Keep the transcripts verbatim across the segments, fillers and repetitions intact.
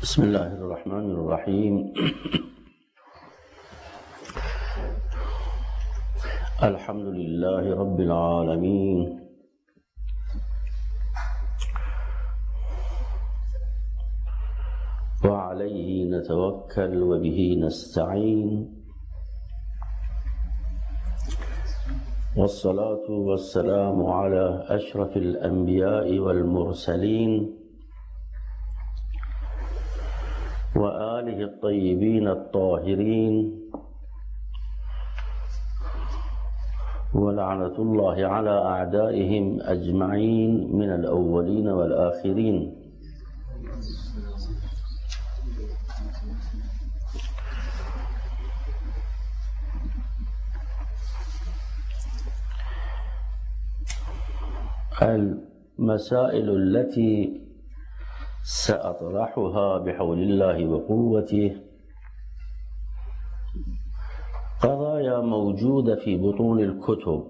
بسم الله الرحمن الرحيم. الحمد لله رب العالمين، وعليه نتوكل وبه نستعين، والصلاة والسلام على أشرف الأنبياء والمرسلين وآله الطيبين الطاهرين، ولعنة الله على أعدائهم أجمعين من الأولين والآخرين. المسائل التي سأطرحها بحول الله وقوته قضايا موجودة في بطون الكتب،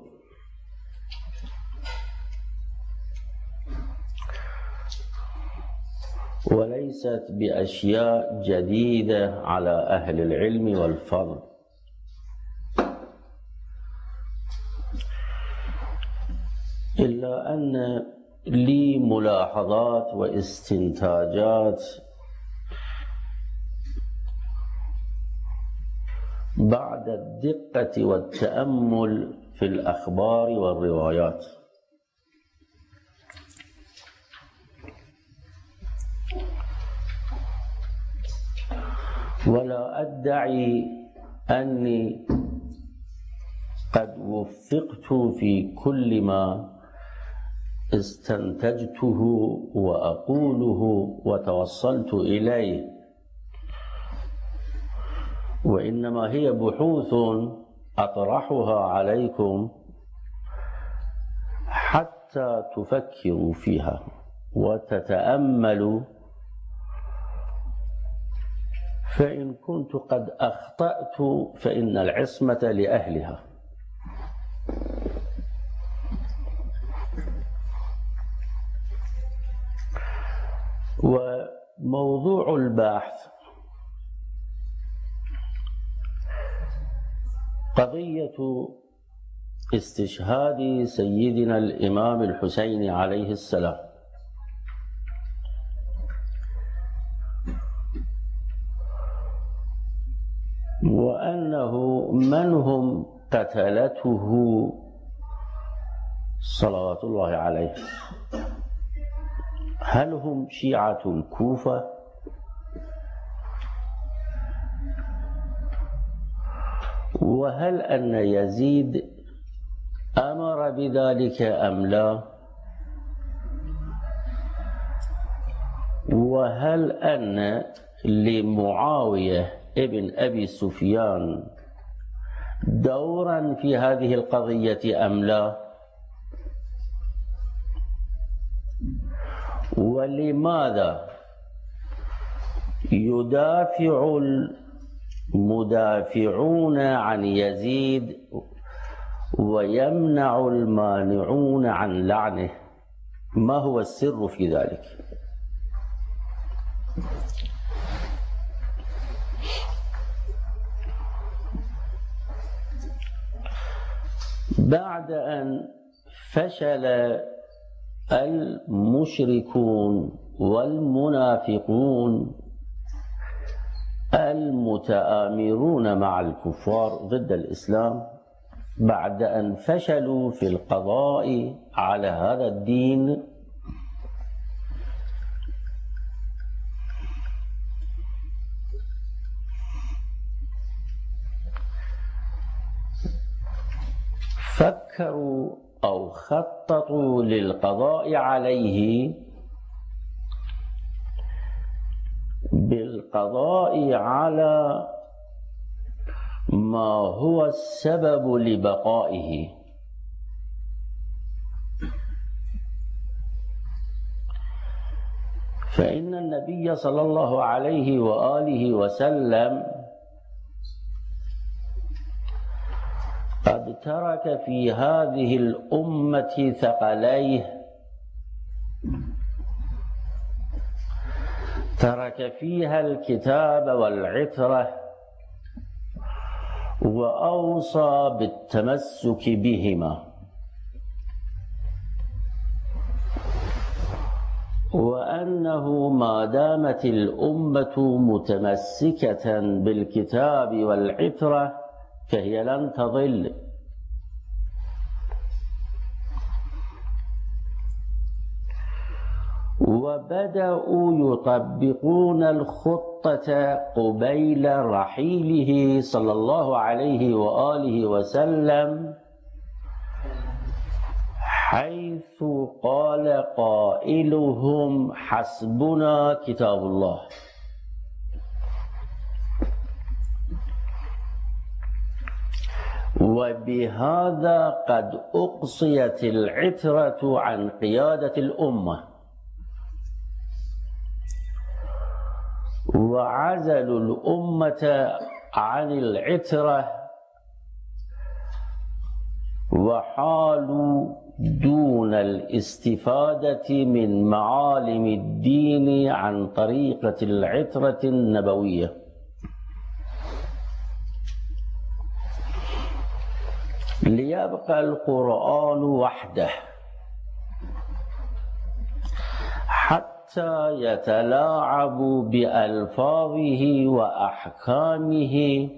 وليست بأشياء جديدة على أهل العلم والفضل، إلا أن لي ملاحظات واستنتاجات بعد الدقة والتأمل في الأخبار والروايات. ولا أدعي أني قد وفقت في كل ما استنتجته وأقوله وتوصلت إليه، وإنما هي بحوث أطرحها عليكم حتى تفكروا فيها وتتأملوا، فإن كنت قد أخطأت فإن العصمة لأهلها. وموضوع البحث قضية استشهاد سيدنا الإمام الحسين عليه السلام، وأنه من هم قتلته صلوات الله عليه. هل هم شيعة الكوفة؟ وهل أن يزيد أمر بذلك أم لا؟ وهل أن لمعاوية ابن أبي سفيان دورا في هذه القضية أم لا؟ ولماذا يدافع المدافعون عن يزيد ويمنع المانعون عن لعنه؟ ما هو السر في ذلك؟ بعد أن فشل المشركون والمنافقون المتآمرون مع الكفار ضد الإسلام، بعد أن فشلوا في القضاء على هذا الدين، فكروا أو خططوا للقضاء عليه بالقضاء على ما هو السبب لبقائه. فإن النبي صلى الله عليه وآله وسلم قد ترك في هذه الأمة ثقليه ترك فيها الكتاب والعترة وأوصى بالتمسك بهما، وأنه ما دامت الأمة متمسكة بالكتاب والعترة فهي لن تضل. وبدأوا يطبقون الخطة قبيل رحيله صلى الله عليه وآله وسلم، حيث قال قائلهم: حسبنا كتاب الله. وبهذا قد أقصيت العترة عن قيادة الأمة، وعزلوا الأمة عن العترة، وحالوا دون الاستفادة من معالم الدين عن طريقة العترة النبوية. ليبقى القرآن وحده حتى يتلاعبوا بألفاظه وأحكامه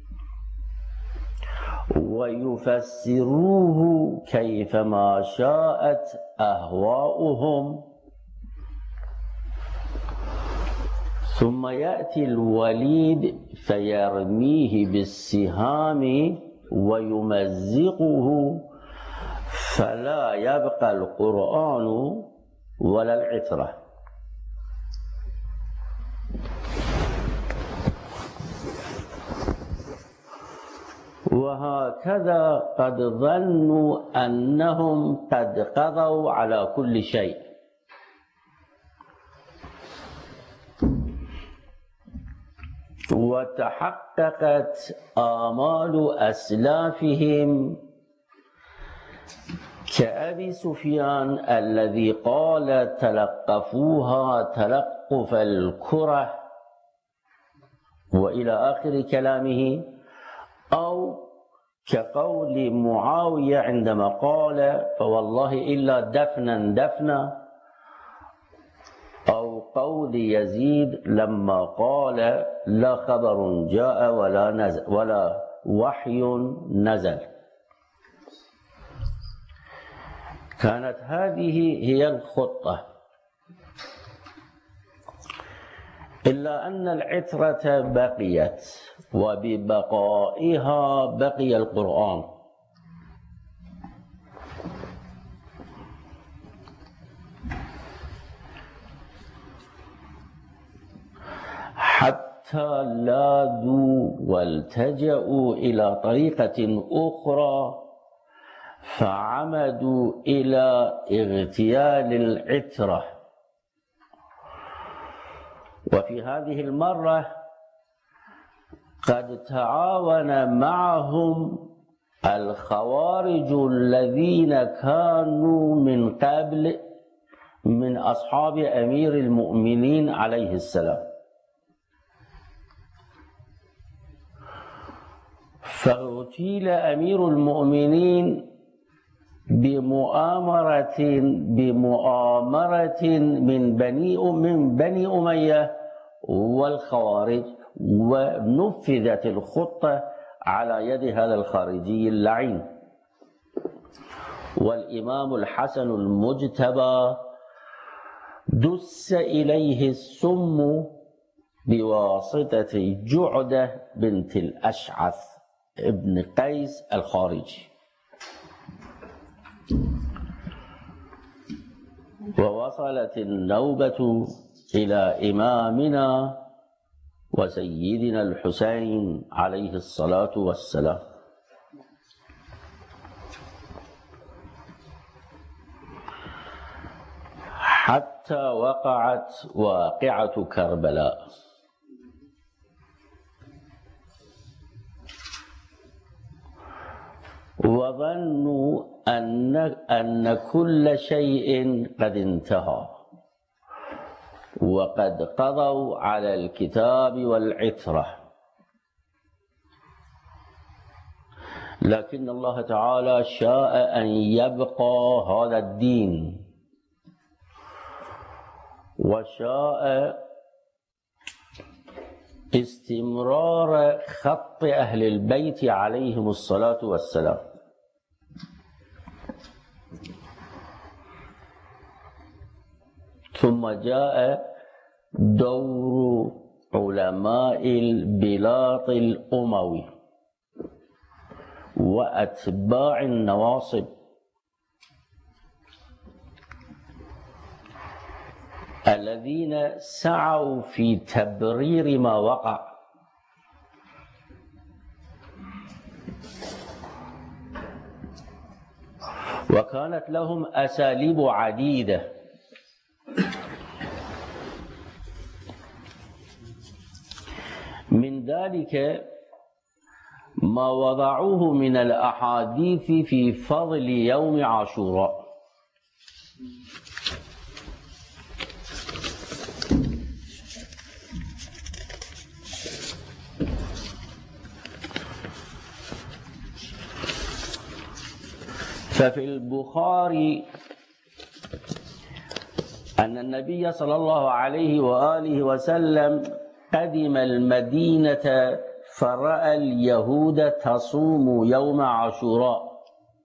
ويفسروه كيفما شاءت أهواؤهم، ثم يأتي الوليد فيرميه بالسهام ويمزقه، فلا يبقى القرآن ولا العترة. وهكذا قد ظنوا أنهم قد قضوا على كل شيء، وتحققت آمال أسلافهم كأبي سفيان الذي قال: تلقفوها تلقف الكرة، وإلى آخر كلامه، أو كقول معاوية عندما قال: فوالله إلا دفنا دفنا، أو قول يزيد لما قال: لا خبر جاء ولا نزل ولا وحي نزل. كانت هذه هي الخطة، إلا أن العترة بقيت، وببقائها بقي القرآن. حتى لاذوا والتجأوا إلى طريقة أخرى، فعمدوا إلى اغتيال العترة. وفي هذه المرة قد تعاون معهم الخوارج الذين كانوا من قبل من أصحاب أمير المؤمنين عليه السلام، فاغتيل أمير المؤمنين بمؤامرة بمؤامرة من بني من بني أمية والخوارج، ونفذت الخطة على يد هذا الخارجي اللعين. والإمام الحسن المجتبى دس إليه السم بواسطة جعدة بنت الأشعث ابن قيس الخارجي. ووصلت النوبة إلى إمامنا وسيدنا الحسين عليه الصلاة والسلام. حتى وقعت واقعة كربلاء. وظنوا أن أن كل شيء قد انتهى، وقد قضوا على الكتاب والعترة، لكن الله تعالى شاء أن يبقى هذا الدين، وشاء استمرار خط أهل البيت عليهم الصلاة والسلام. ثم جاء دور علماء البلاط الأموي وأتباع النواصب الذين سعوا في تبرير ما وقع، وكانت لهم أساليب عديدة. من ذلك ما وضعوه من الأحاديث في فضل يوم عاشوراء، ففي البخاري أن النبي صلى الله عليه وآله وسلم قدم المدينة فرأى اليهود تصوم يوم عاشوراء،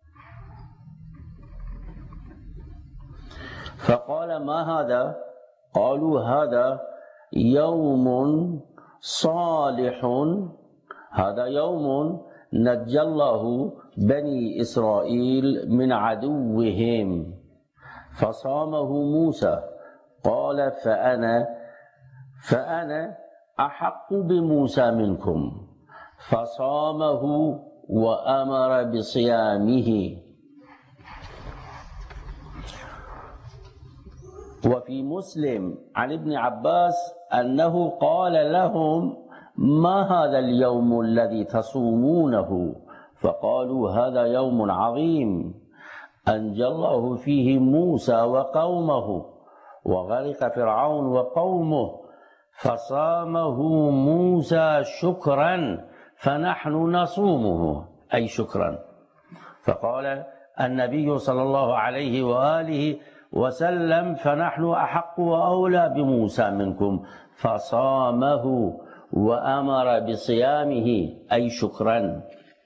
فقال: ما هذا؟ قالوا: هذا يوم صالح، هذا يوم نجى الله بني إسرائيل من عدوهم فصامه موسى. قال: فأنا فأنا أحق بموسى منكم، فصامه وأمر بصيامه. وفي مسلم عن ابن عباس أنه قال لهم: ما هذا اليوم الذي تصومونه؟ فقالوا: هذا يوم عظيم أنجى الله فيه موسى وقومه وغرق فرعون وقومه، فصامه موسى شكرا فنحن نصومه، أي شكرا. فقال النبي صلى الله عليه وآله وسلم: فنحن أحق وأولى بموسى منكم، فصامه وأمر بصيامه، أي شكرا.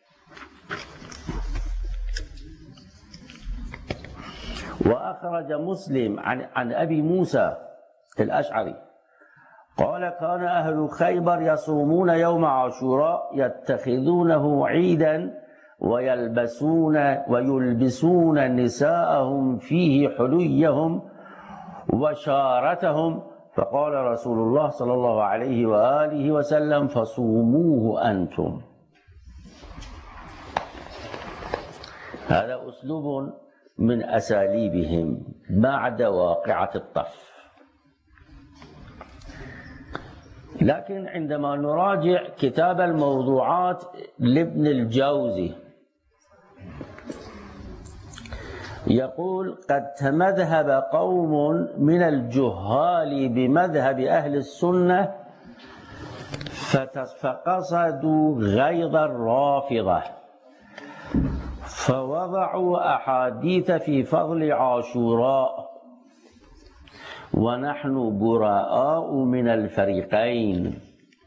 وأخرج مسلم عن, عن أبي موسى الأشعري قال: كان أهل خيبر يصومون يوم عاشوراء يتخذونه عيدا ويلبسون ويلبسون نساءهم فيه حليهم وشارتهم، فقال رسول الله صلى الله عليه وآله وسلم: فصوموه أنتم. هذا أسلوب من أساليبهم بعد واقعة الطف. لكن عندما نراجع كتاب الموضوعات لابن الجوزي يقول: قد تمذهب قوم من الجهال بمذهب أهل السنة فقصدوا غيظ الرافضة، فوضعوا أحاديث في فضل عاشوراء، ونحن براء من الفريقين.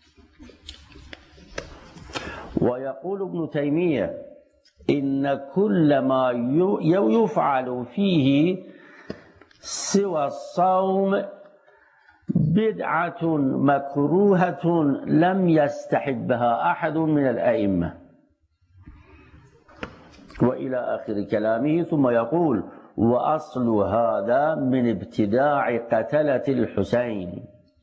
ويقول ابن تيمية: إن كل ما يفعل فيه سوى الصوم بدعة مكروهة لم يستحبها أحد من الأئمة، وإلى آخر كلامه. ثم يقول: وأصل هذا من ابتداع قتلة الحسين.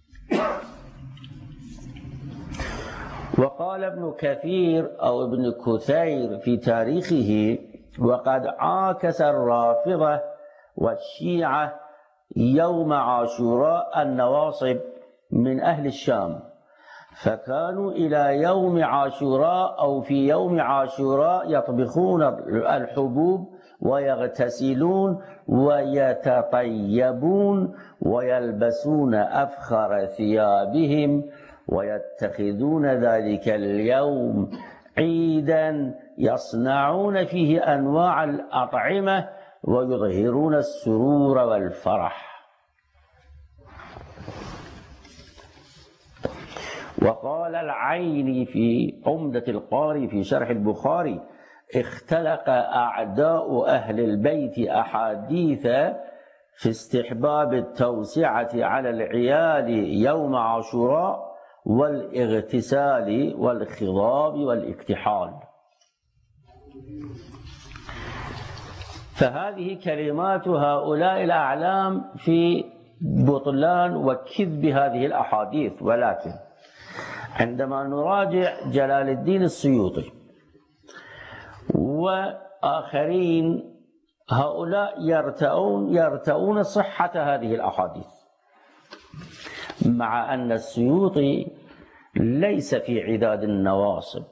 وقال ابن كثير أو ابن كثير في تاريخه: وقد عاكس الرافضة والشيعة يوم عاشوراء النواصب من أهل الشام، فكانوا إلى يوم عاشوراء أو في يوم عاشوراء يطبخون الحبوب ويغتسلون ويتطيبون ويلبسون أفخر ثيابهم ويتخذون ذلك اليوم عيدا يصنعون فيه أنواع الأطعمة ويظهرون السرور والفرح. وقال العيني في عمدة القاري في شرح البخاري: اختلق أعداء أهل البيت أحاديث في استحباب التوسعة على العيال يوم عاشوراء والاغتسال والخضاب والاكتحال. فهذه كلمات هؤلاء الأعلام في بطلان وكذب هذه الأحاديث. ولكن عندما نراجع جلال الدين السيوطي وآخرين، هؤلاء يرتؤون يرتؤون صحة هذه الأحاديث، مع أن السيوطي ليس في عداد النواصب.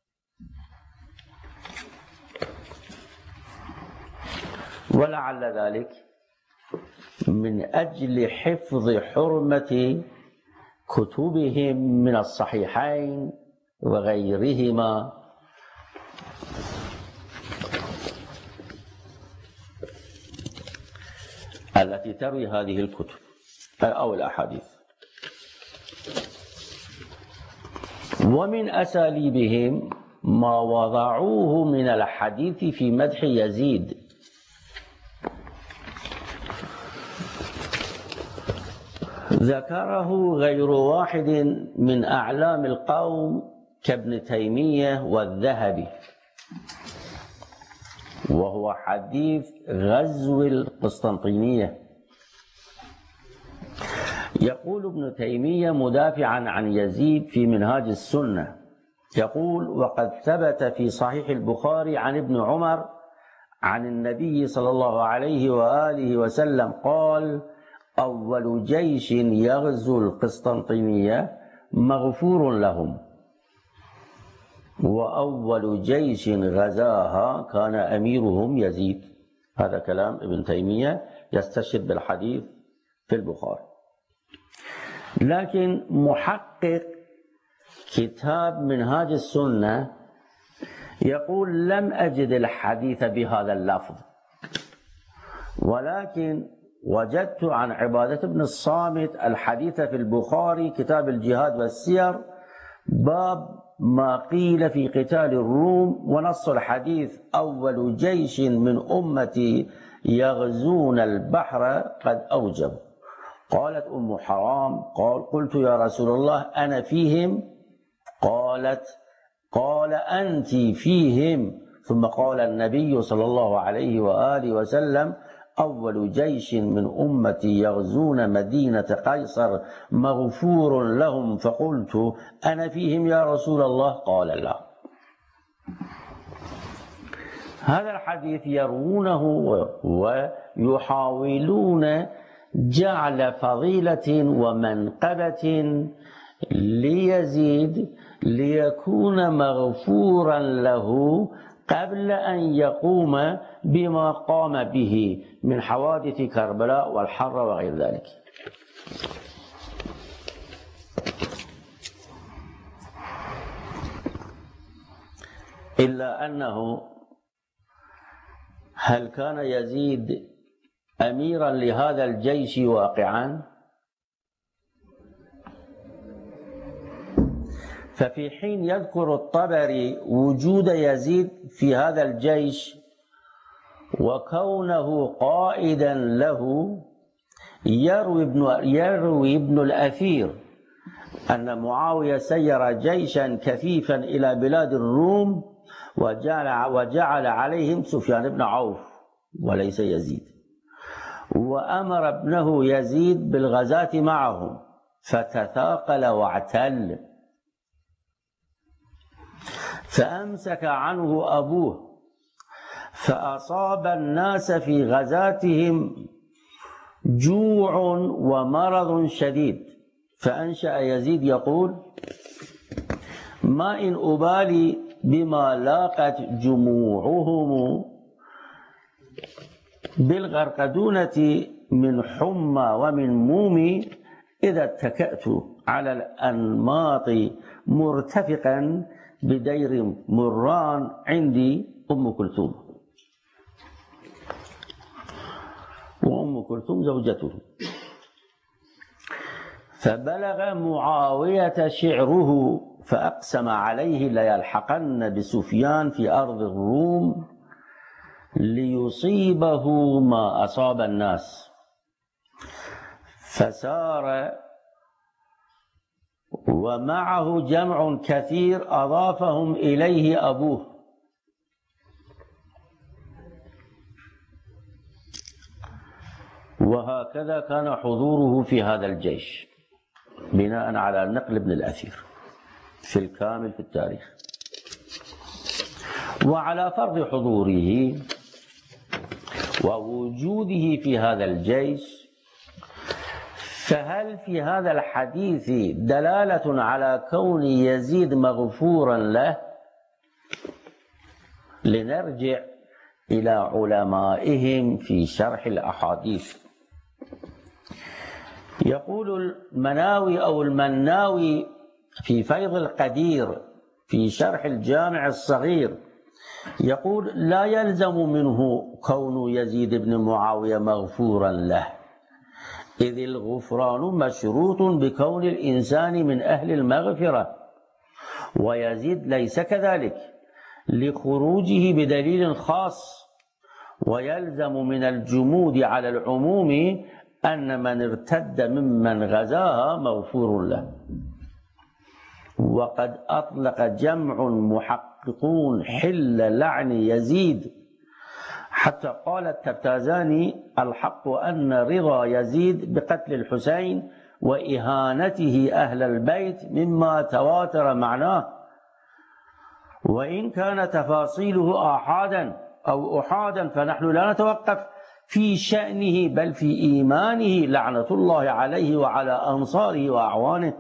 ولعل ذلك من أجل حفظ حرمة كتبهم من الصحيحين وغيرهما، التي تروي هذه الكتب أو الأحاديث. ومن أساليبهم ما وضعوه من الحديث في مدح يزيد، ذكره غير واحد من أعلام القوم كابن تيمية والذهبي، وهو حديث غزو القسطنطينية. يقول ابن تيمية مدافعا عن يزيد في منهاج السنة، يقول: وقد ثبت في صحيح البخاري عن ابن عمر عن النبي صلى الله عليه وآله وسلم قال: أول جيش يغزو القسطنطينية مغفور لهم، وأول جيش غزاها كان أميرهم يزيد. هذا كلام ابن تيمية يستشهد بالحديث في البخاري. لكن محقق كتاب منهاج السنة يقول: لم أجد الحديث بهذا اللفظ، ولكن وجدت عن عبادة بن الصامت الحديث في البخاري كتاب الجهاد والسير باب ما قيل في قتال الروم، ونص الحديث: أول جيش من أمتي يغزون البحر قد أوجب. قالت أم حرام: قال قلت يا رسول الله أنا فيهم؟ قالت: قال أنت فيهم. ثم قال النبي صلى الله عليه وآله وسلم: أول جيش من أمتي يغزون مدينة قيصر مغفور لهم. فقلت: أنا فيهم يا رسول الله؟ قال: لا. هذا الحديث يروونه ويحاولون جعل فضيلة ومنقبة ليزيد ليكون مغفورا له قبل أن يقوم بما قام به من حوادث كربلاء والحرة وغير ذلك. إلا أنه هل كان يزيد أميرا لهذا الجيش واقعا؟ ففي حين يذكر الطبري وجود يزيد في هذا الجيش وكونه قائدا له، يروي ابن, يروي ابن الأثير أن معاوية سير جيشا كثيفا إلى بلاد الروم وجعل, وجعل عليهم سفيان بن عوف وليس يزيد، وأمر ابنه يزيد بالغزاة معهم فتثاقل واعتل، فأمسك عنه أبوه فأصاب الناس في غزاتهم جوع ومرض شديد، فأنشأ يزيد يقول: ما إن أبالي بما لاقت جموعهم بالغرقدونة من حمى ومن مومي إذا اتكأت على الأنماط مرتفقا بدير مران عندي أم كلثوم. وأم كلثوم زوجته. فبلغ معاوية شعره فأقسم عليه ليلحقن بسفيان في أرض الروم ليصيبه ما أصاب الناس. فسار ومعه جمع كثير أضافهم إليه أبوه. وهكذا كان حضوره في هذا الجيش بناء على نقل ابن الأثير في الكامل في التاريخ. وعلى فرض حضوره ووجوده في هذا الجيش، فهل في هذا الحديث دلالة على كون يزيد مغفورا له؟ لنرجع إلى علمائهم في شرح الأحاديث. يقول المناوي أو المناوي في فيض القدير في شرح الجامع الصغير، يقول: لا يلزم منه كون يزيد بن معاوية مغفورا له، إذ الغفران مشروط بكون الإنسان من أهل المغفرة، ويزيد ليس كذلك لخروجه بدليل خاص. ويلزم من الجمود على العموم أن من ارتد ممن غزاها مغفور له. وقد أطلق جمع محققون حل لعن يزيد، حتى قال التفتازاني: الحق أن رضا يزيد بقتل الحسين وإهانته أهل البيت مما تواتر معناه، وإن كان تفاصيله آحادا أو أحادا فنحن لا نتوقف في شأنه بل في إيمانه لعنة الله عليه وعلى أنصاره وأعوانه.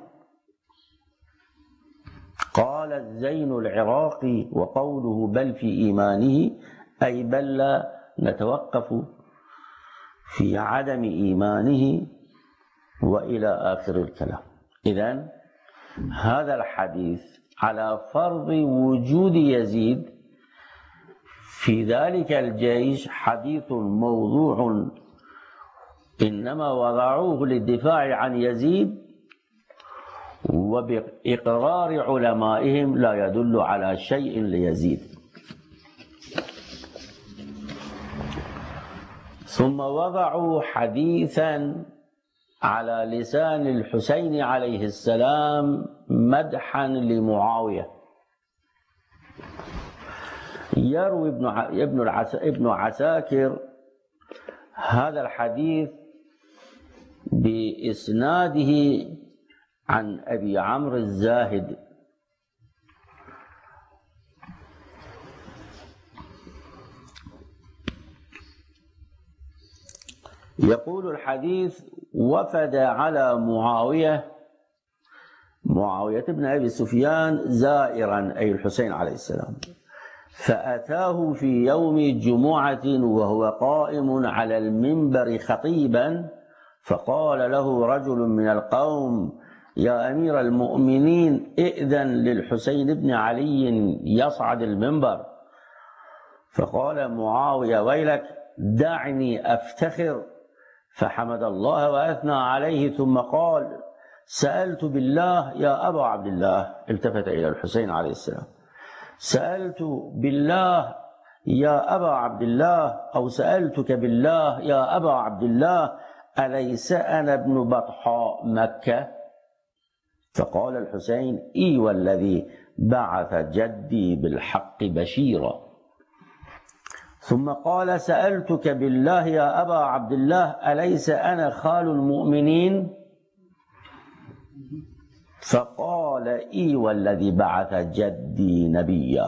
قال الزين العراقي: وقوله بل في إيمانه أي بل لا نتوقف في عدم إيمانه، وإلى آخر الكلام. إذن هذا الحديث على فرض وجود يزيد في ذلك الجيش حديث موضوع، إنما وضعوه للدفاع عن يزيد، وبإقرار علمائهم لا يدل على شيء ليزيد. ثم وضعوا حديثا على لسان الحسين عليه السلام مدحا لمعاوية. يروي ابن ابن ابن عساكر هذا الحديث بإسناده عن أبي عمرو الزاهد يقول الحديث: وفد على معاوية معاوية بن أبي سفيان زائرا، أي الحسين عليه السلام، فأتاه في يوم جمعة وهو قائم على المنبر خطيبا، فقال له رجل من القوم: يا أمير المؤمنين، ائذن للحسين بن علي يصعد المنبر. فقال معاوية: ويلك، دعني أفتخر. فحمد الله وأثنى عليه، ثم قال: سألت بالله يا أبا عبد الله، التفت إلى الحسين عليه السلام: سألت بالله يا أبا عبد الله، أو سألتك بالله يا أبا عبد الله، أليس أنا ابن بطحاء مكة؟ فقال الحسين: إي والذي بعث جدي بالحق بشيرا. ثم قال: سألتك بالله يا أبا عبد الله، أليس أنا خال المؤمنين؟ فقال: إي والذي بعث جدي نبيا.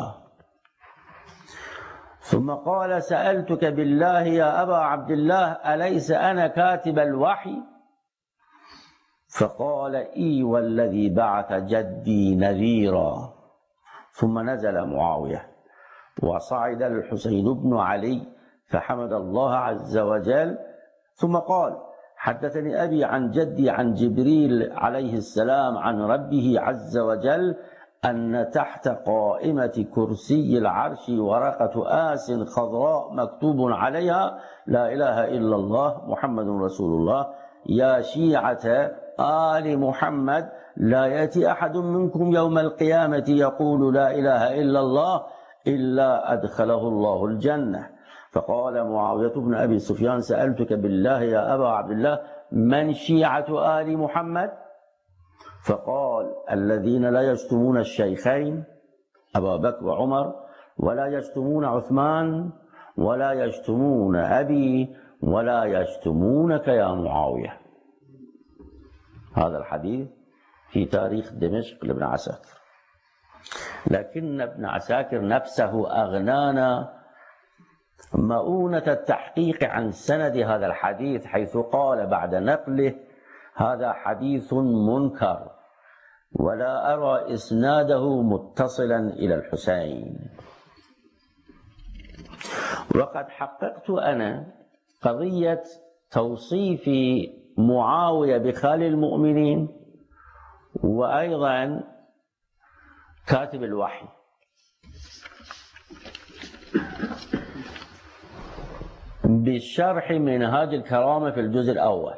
ثم قال: سألتك بالله يا أبا عبد الله، أليس أنا كاتب الوحي؟ فقال: إي والذي بعث جدي نذيرا. ثم نزل معاوية وصعد الحسين بن علي فحمد الله عز وجل، ثم قال: حدثني أبي عن جدي عن جبريل عليه السلام عن ربه عز وجل أن تحت قائمة كرسي العرش ورقة آس خضراء مكتوب عليها: لا إله إلا الله محمد رسول الله. يا شيعة آل محمد، لا يأتي أحد منكم يوم القيامة يقول لا إله إلا الله إلا أدخله الله الجنة. فقال معاوية بن أبي سفيان: سألتك بالله يا أبا عبد الله، من شيعة آل محمد؟ فقال: الذين لا يشتمون الشيخين أبا بكر وعمر، ولا يشتمون عثمان، ولا يشتمون أبي، ولا يشتمونك يا معاوية. هذا الحديث في تاريخ دمشق لابن عساكر، لكن ابن عساكر نفسه أغنانا مؤونة التحقيق عن سند هذا الحديث، حيث قال بعد نقله: هذا حديث منكر ولا أرى إسناده متصلا إلى الحسين. وقد حققت أنا قضية توصيف معاوية بخال المؤمنين، وأيضا كاتب الوحي، بالشرح منهاج الكرامة في الجزء الأول.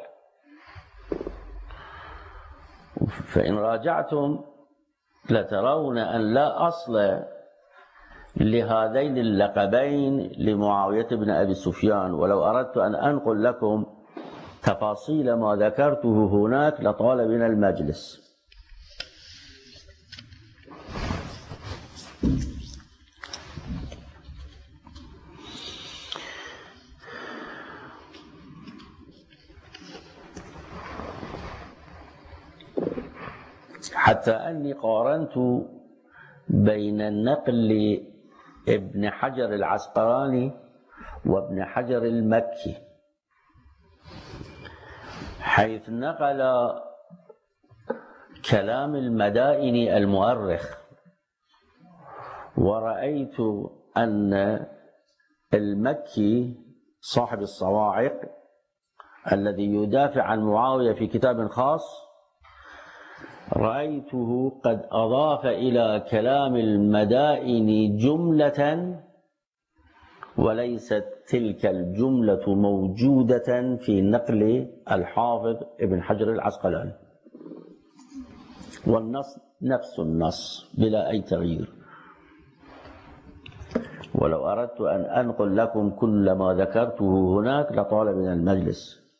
فإن راجعتم لترون أن لا أصل لهذين اللقبين لمعاوية بن أبي سفيان، ولو أردت أن أنقل لكم تفاصيل ما ذكرته هناك لطال بنا المجلس. حتى أني قارنت بين النقل ابن حجر العسقلاني وابن حجر المكي، حيث نقل كلام المدائن المؤرخ، ورأيت أن المكي صاحب الصواعق الذي يدافع عن معاوية في كتاب خاص، رأيته قد أضاف إلى كلام المدائن جملة وليست تلك الجملة موجودة في نقل الحافظ ابن حجر العسقلاني، والنص نفس النص بلا أي تغيير. ولو أردت أن أنقل لكم كل ما ذكرته هناك لطال من المجلس.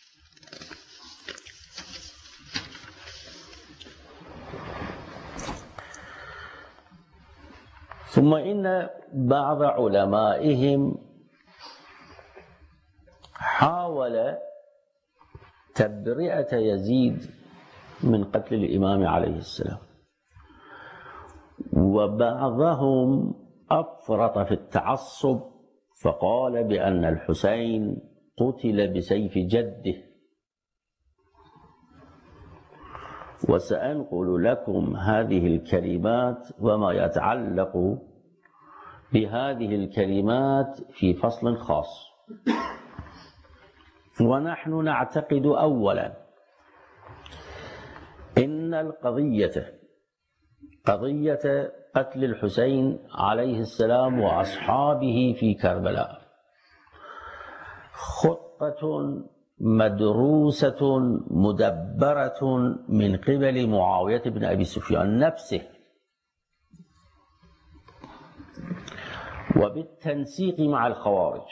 ثم إن بعض علمائهم حاول تبرئة يزيد من قتل الإمام عليه السلام، وبعضهم أفرط في التعصب فقال بأن الحسين قتل بسيف جده. وسأنقل لكم هذه الكلمات وما يتعلق بهذه الكلمات في فصل خاص. ونحن نعتقد أولا إن القضية قضية قتل الحسين عليه السلام وأصحابه في كربلاء خطة مدروسة مدبرة من قبل معاوية بن أبي سفيان نفسه، وبالتنسيق مع الخوارج،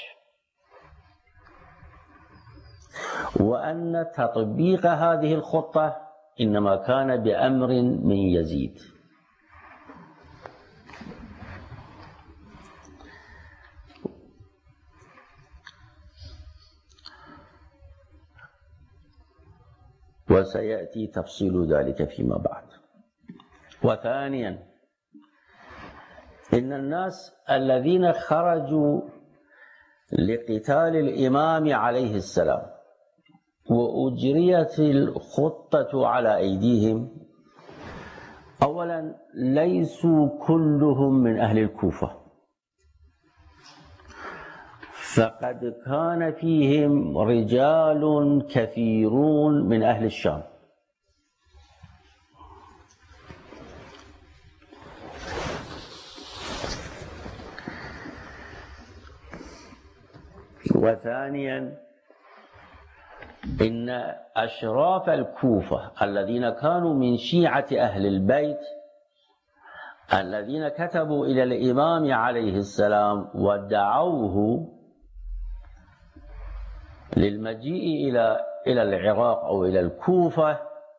وأن تطبيق هذه الخطة إنما كان بأمر من يزيد. وسيأتي تفصيل ذلك فيما بعد. وثانيا، إن الناس الذين خرجوا لقتال الإمام عليه السلام وأجريت الخطة على أيديهم، أولا ليسوا كلهم من أهل الكوفة، فقد كان فيهم رجال كثيرون من أهل الشام. وثانيا إن أشراف الكوفة الذين كانوا من شيعة أهل البيت الذين كتبوا إلى الإمام عليه السلام ودعوه للمجيء إلى إلى العراق أو إلى الكوفة،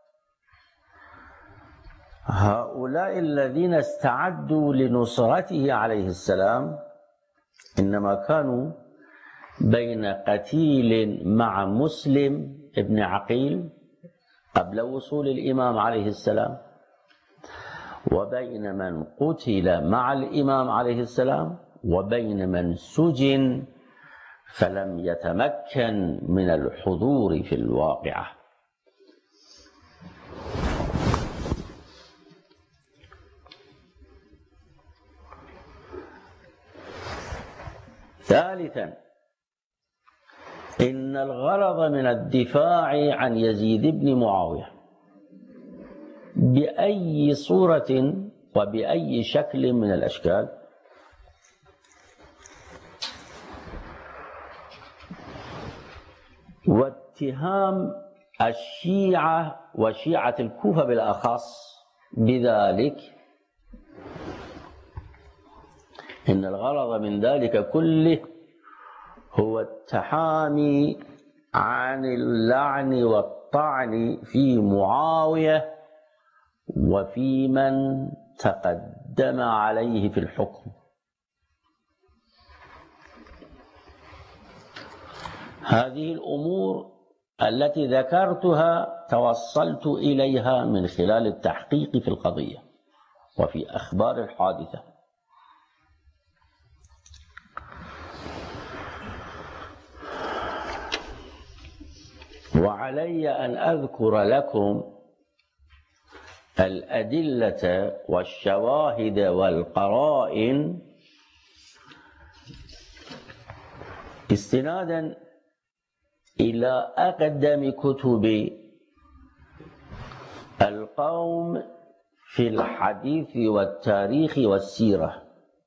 هؤلاء الذين استعدوا لنصرته عليه السلام إنما كانوا بين قتيل مع مسلم ابن عقيل قبل وصول الإمام عليه السلام، وبين من قتل مع الإمام عليه السلام، وبين من سجن فلم يتمكن من الحضور في الواقعة. ثالثا إن الغرض من الدفاع عن يزيد بن معاوية بأي صورة وبأي شكل من الأشكال واتهام الشيعة وشيعة الكوفة بالأخص بذلك، إن الغرض من ذلك كله هو التحامي عن اللعن والطعن في معاوية وفي من تقدم عليه في الحكم. هذه الأمور التي ذكرتها توصلت إليها من خلال التحقيق في القضية وفي أخبار الحادثة. وعلي أن أذكر لكم الأدلة والشواهد والقرائن استنادا إلى أقدم كتب القوم في الحديث والتاريخ والسيرة،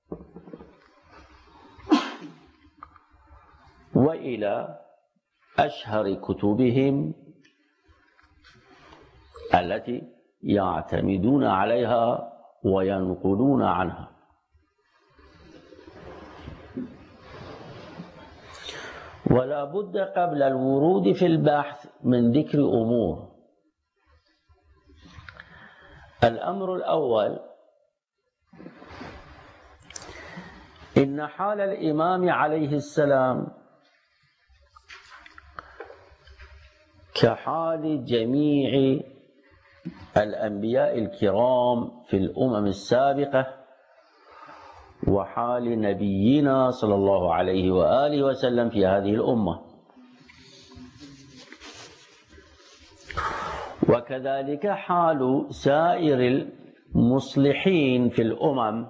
وإلى أشهر كتبهم التي يعتمدون عليها وينقلون عنها. ولا بد قبل الورود في البحث من ذكر أمور. الأمر الأول إن حال الإمام عليه السلام كحال جميع الأنبياء الكرام في الأمم السابقة وحال نبينا صلى الله عليه وآله وسلم في هذه الأمة، وكذلك حال سائر المصلحين في الأمم،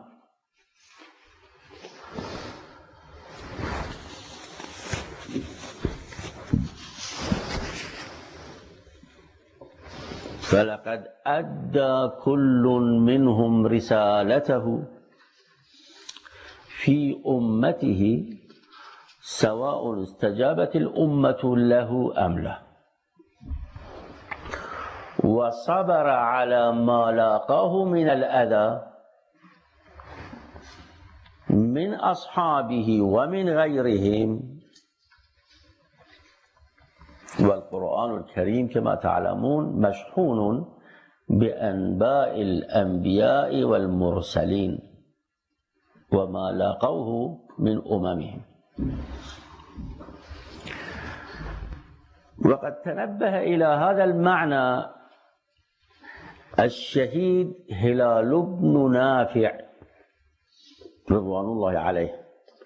فلقد أدى كل منهم رسالته في أمته سواء استجابت الأمة له أم لا، وصبر على ما لاقاه من الأذى من أصحابه ومن غيرهم. والقرآن الكريم كما تعلمون مشحون بأنباء الأنبياء والمرسلين وما لاقوه من أممهم. وقد تنبه إلى هذا المعنى الشهيد هلال بن نافع رضوان الله عليه،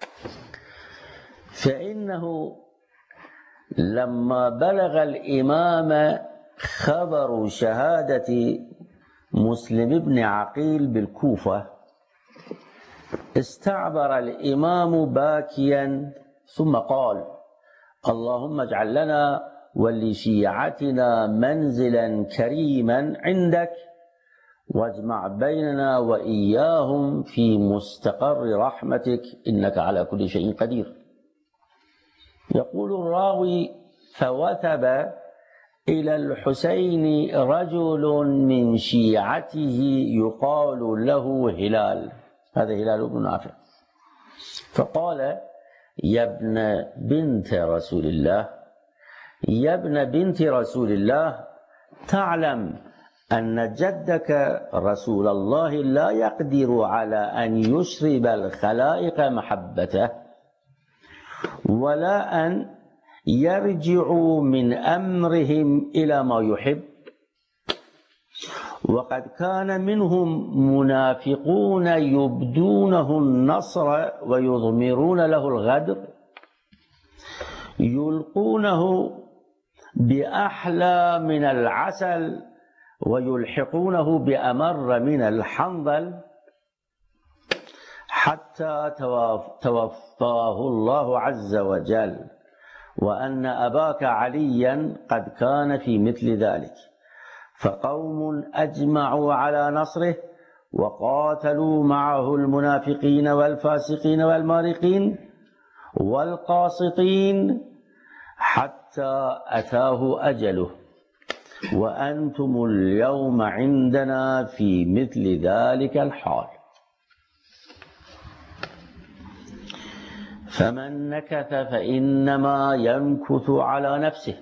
فإنه لما بلغ الإمام خبر شهادة مسلم بن عقيل بالكوفة استعبر الإمام باكيا ثم قال: اللهم اجعل لنا ولشيعتنا منزلا كريما عندك، واجمع بيننا وإياهم في مستقر رحمتك، إنك على كل شيء قدير. يقول الراوي: فوثب إلى الحسين رجل من شيعته يقال له هلال، هذا هلال بن نافع، فقال: يا ابن بنت رسول الله يا ابن بنت رسول الله، تعلم أن جدك رسول الله لا يقدر على أن يشرب الخلائق محبته، ولا أن يرجعوا من أمرهم إلى ما يحب، وقد كان منهم منافقون يبدونه النصر ويضمرون له الغدر، يلقونه بأحلى من العسل ويلحقونه بأمر من الحنظل، حتى توفاه الله عز وجل، وأن أباك عليا قد كان في مثل ذلك، فقوم أجمعوا على نصره وقاتلوا معه المنافقين والفاسقين والمارقين والقاسطين حتى أتاه أجله، وأنتم اليوم عندنا في مثل ذلك الحال. فمن نكث فإنما ينكث على نفسه،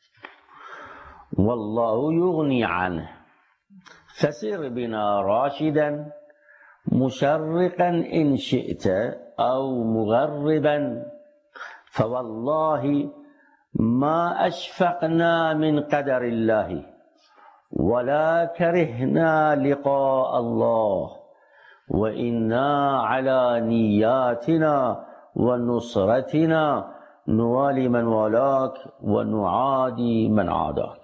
والله يغني عنه. فسر بنا راشدا مشرقا إن شئت أو مغربا، فوالله ما أشفقنا من قدر الله ولا كرهنا لقاء الله، وإنا على نياتنا ونصرتنا نوالي من والاك ونعادي من عاداك.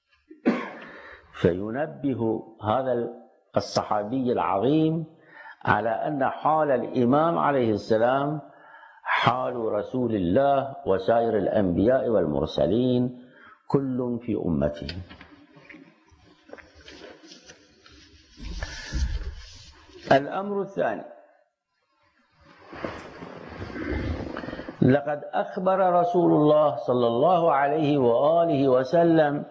فينبه هذا الصحابي العظيم على أن حال الإمام عليه السلام حال رسول الله وسائر الأنبياء والمرسلين كل في أمته. الأمر الثاني: لقد أخبر رسول الله صلى الله عليه وآله وسلم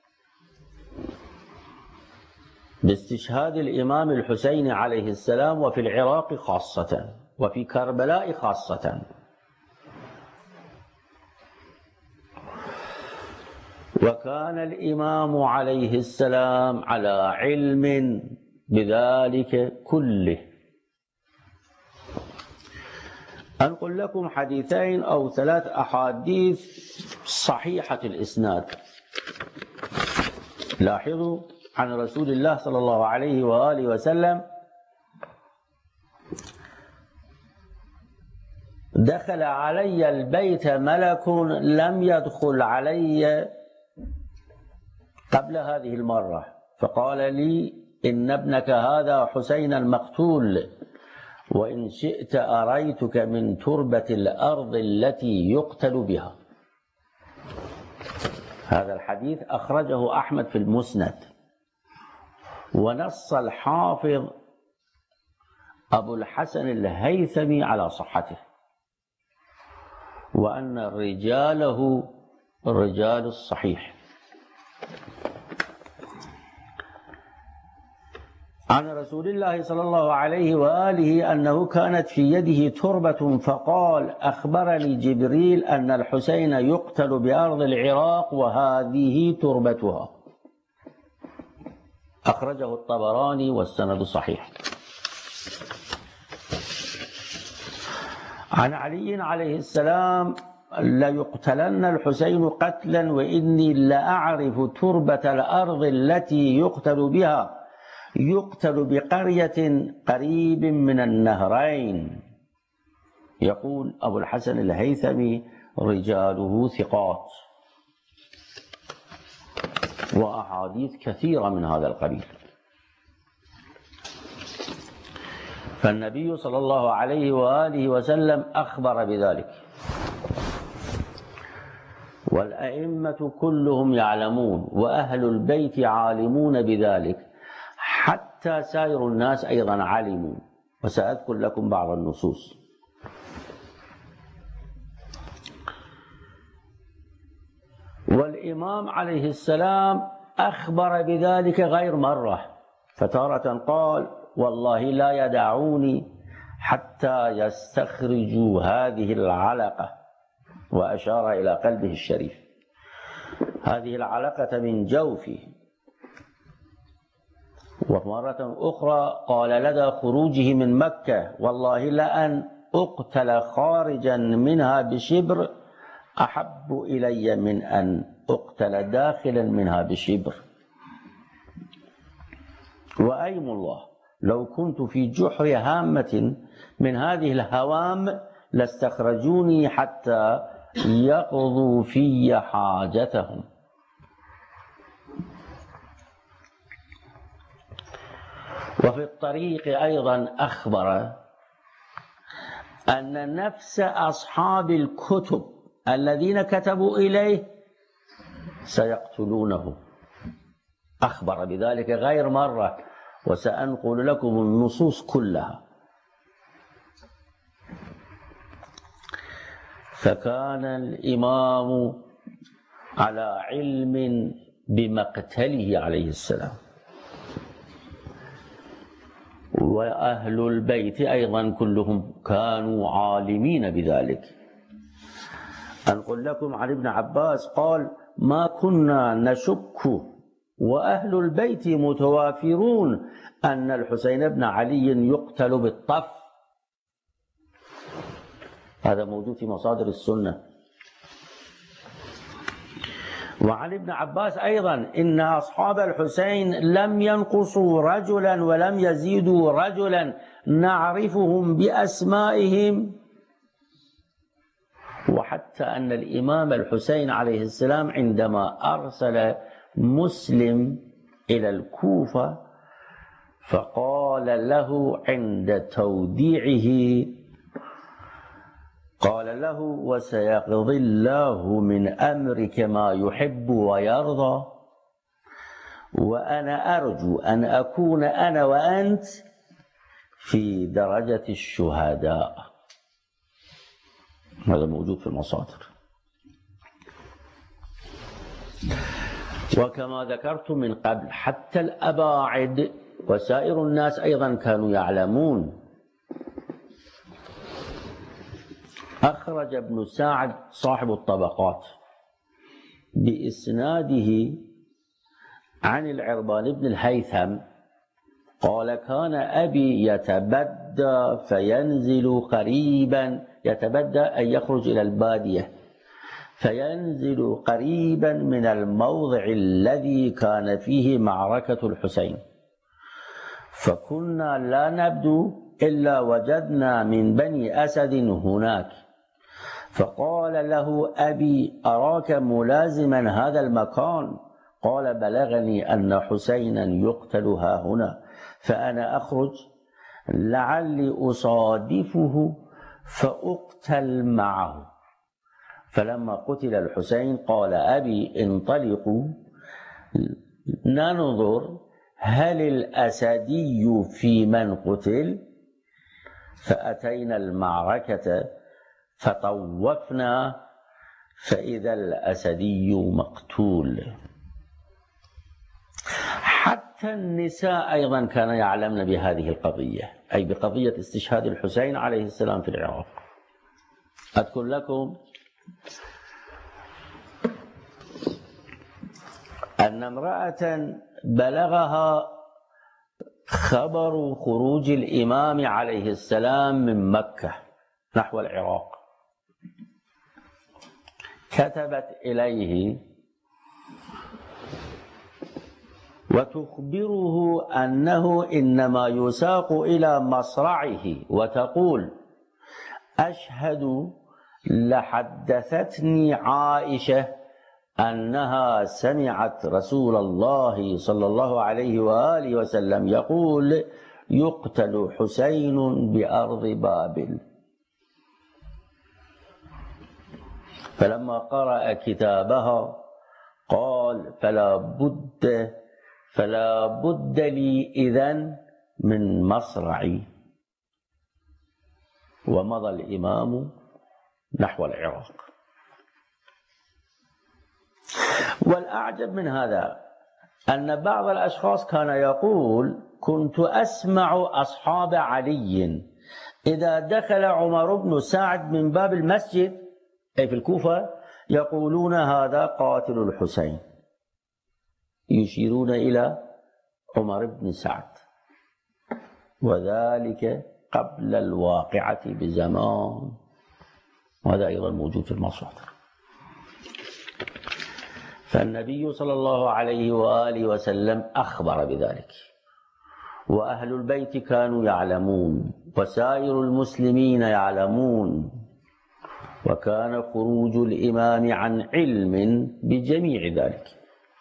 باستشهاد الإمام الحسين عليه السلام، وفي العراق خاصة وفي كربلاء خاصة، وكان الإمام عليه السلام على علم بذلك كله. أنقل لكم حديثين أو ثلاث أحاديث صحيحة الإسناد. لاحظوا عن رسول الله صلى الله عليه وآله وسلم: دخل علي البيت ملك لم يدخل علي قبل هذه المرة، فقال لي: إن ابنك هذا حسين المقتول، وإن شئت أريتك من تربة الأرض التي يقتل بها. هذا الحديث أخرجه أحمد في المسند، ونص الحافظ أبو الحسن الهيثمي على صحته، وأن رجاله رجال الصحيح. عن رسول الله صلى الله عليه وآله أنه كانت في يده تربة، فقال: أخبرني جبريل أن الحسين يقتل بأرض العراق وهذه تربتها. أخرجه الطبراني والسند صحيح. عن علي عليه السلام: ليقتلن الحسين قتلا وإني لأعرف تربة الأرض التي يقتل بها، يقتل بقرية قريب من النهرين. يقول أبو الحسن الهيثمي: رجاله ثقات، وأحاديث كثيرة من هذا القبيل. فالنبي صلى الله عليه وآله وسلم أخبر بذلك. والأئمة كلهم يعلمون، وأهل البيت عالمون بذلك، حتى سائر الناس أيضا علموا، وسأذكر لكم بعض النصوص. والإمام عليه السلام أخبر بذلك غير مرة، فتارة قال: والله لا يدعوني حتى يستخرجوا هذه العلقة، وأشار إلى قلبه الشريف، هذه العلقة من جوفه. ومرة أخرى قال لدى خروجه من مكة: والله لأن أقتل خارجا منها بشبر أحب إلي من أن أقتل داخلا منها بشبر. وأيم الله لو كنت في جحر هامة من هذه الهوام لاستخرجوني حتى يقضوا في حاجتهم. وفي الطريق أيضا أخبر أن نفس أصحاب الكتب الذين كتبوا إليه سيقتلونه، أخبر بذلك غير مرة، وسأنقل لكم النصوص كلها. فكان الإمام على علم بمقتله عليه السلام، وأهل البيت أيضا كلهم كانوا عالمين بذلك. أنقل لكم عن ابن عباس قال: ما كنا نشك وأهل البيت متوافرون أن الحسين بن علي يقتل بالطف. هذا موجود في مصادر السنة. وعن ابن عباس أيضا: إن أصحاب الحسين لم ينقصوا رجلا ولم يزيدوا رجلا نعرفهم بأسمائهم. وحتى أن الإمام الحسين عليه السلام عندما أرسل مسلم إلى الكوفة فقال له عند توديعه، قال له: وسيقضي الله من أمرك ما يحب ويرضى، وأنا أرجو أن أكون أنا وأنت في درجة الشهداء. هذا موجود في المصادر. وكما ذكرت من قبل حتى الأباعد وسائر الناس أيضا كانوا يعلمون. أخرج ابن سعد صاحب الطبقات بإسناده عن العربان بن الهيثم قال: كان أبي يتبدى فينزل قريبا، يتبدى أن يخرج إلى البادية، فينزل قريبا من الموضع الذي كان فيه معركة الحسين، فكنا لا نبدو إلا وجدنا من بني أسد هناك، فقال له أبي: أراك ملازما هذا المكان؟ قال: بلغني أن حسينا يقتل ها هنا، فأنا أخرج لعلي أصادفه فأقتل معه. فلما قتل الحسين قال أبي: انطلقوا ننظر هل الأسدي في من قتل؟ فأتينا المعركة فطوفنا فإذا الأسدي مقتول. حتى النساء أيضا كان يعلمن بهذه القضية، أي بقضية استشهاد الحسين عليه السلام في العراق. أذكر لكم أن امرأة بلغها خبر خروج الإمام عليه السلام من مكة نحو العراق، كتبت إليه وتخبره أنه إنما يساق إلى مصرعه، وتقول: أشهد لحدثتني عائشة أنها سمعت رسول الله صلى الله عليه وآله وسلم يقول: يقتل حسين بأرض بابل. فلما قرأ كتابها قال فلا بد فلا بد لي إذن من مصرعي، ومضى الإمام نحو العراق. والأعجب من هذا أن بعض الأشخاص كان يقول كنت أسمع أصحاب علي إذا دخل عمر بن سعد من باب المسجد أي في الكوفة يقولون هذا قاتل الحسين، يشيرون إلى عمر بن سعد، وذلك قبل الواقعة بزمان، وهذا أيضا موجود في المصادر. فالنبي صلى الله عليه وآله وسلم أخبر بذلك، وأهل البيت كانوا يعلمون، وسائر المسلمين يعلمون، وكان خروج الإمام عن علم بجميع ذلك.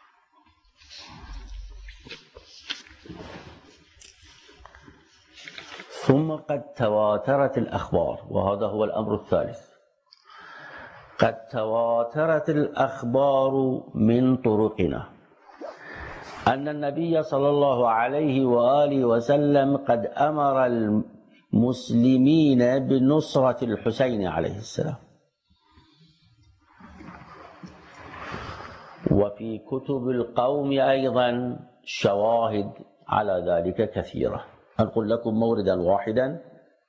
ثم قد تواترت الأخبار، وهذا هو الأمر الثالث، قد تواترت الأخبار من طرقنا أن النبي صلى الله عليه وآله وسلم قد أمر المسلمين بنصرة الحسين عليه السلام، وفي كتب القوم أيضا شواهد على ذلك كثيرة. أنقل لكم موردا واحدا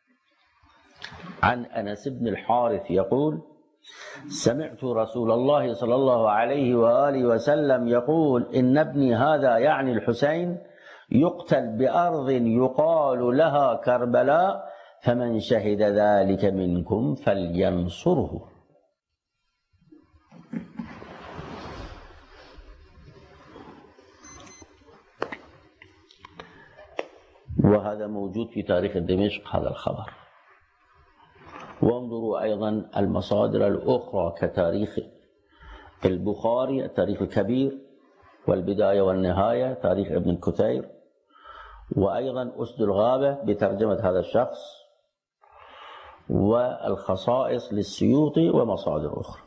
عن أنس بن الحارث يقول سمعت رسول الله صلى الله عليه وآله وسلم يقول إن ابني هذا يعني الحسين يقتل بأرض يقال لها كربلاء، فمن شهد ذلك منكم فلينصره. وهذا موجود في تاريخ دمشق هذا الخبر. وانظروا أيضا المصادر الأخرى كتاريخ البخاري التاريخ الكبير والبداية والنهاية تاريخ ابن الكثير، وأيضا أسد الغابة بترجمة هذا الشخص، والخصائص للسيوطي ومصادر أخرى.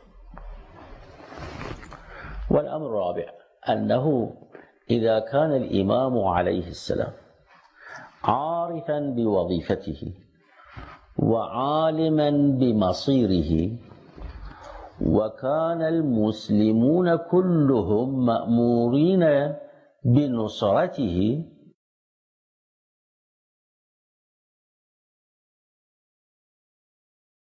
والأمر الرابع أنه إذا كان الإمام عليه السلام عارفا بوظيفته وعالما بمصيره، وكان المسلمون كلهم مأمورين بنصرته،